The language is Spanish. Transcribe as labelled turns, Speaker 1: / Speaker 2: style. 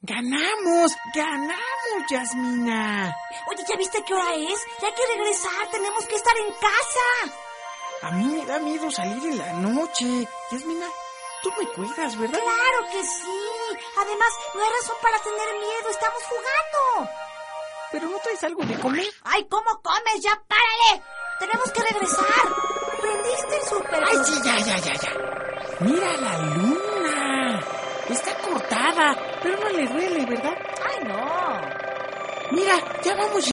Speaker 1: ¡Ganamos, Yasmina!
Speaker 2: Oye, ¿ya viste qué hora es? Ya hay que regresar, tenemos que estar en casa.
Speaker 1: A mí me da miedo salir en la noche. Yasmina, tú me cuidas, ¿verdad?
Speaker 2: ¡Claro que sí! Además, no hay razón para tener miedo, estamos jugando.
Speaker 1: ¿Pero no traes algo de comer?
Speaker 2: ¡Ay, cómo comes! ¡Ya párale! ¡Tenemos que regresar! ¿Prendiste el súper?
Speaker 1: ¡Ay, sí, ya! ¡Mira la luna! Está cortada, pero no le duele, ¿verdad?
Speaker 2: ¡Ay, no!
Speaker 1: Mira, ya vamos